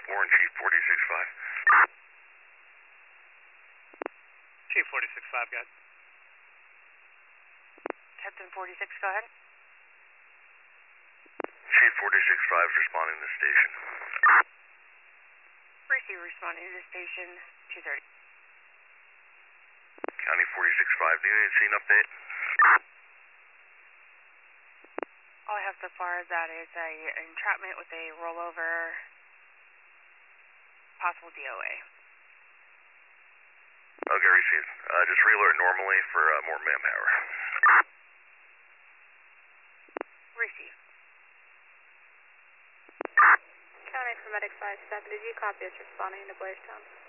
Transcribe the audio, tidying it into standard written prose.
Warren, Chief 46-5. Chief 46-5, got it. Captain 46, go ahead. Chief 46-5 is responding to the station. Receive responding to the station, 230. County 46-5, do you need to see an update? All I have so far is that it's a entrapment with a rollover, possible DOA. Okay, received. Just re-alert normally for more manpower. Receive. County Medic 5-7, did you copy us responding to Blairstown?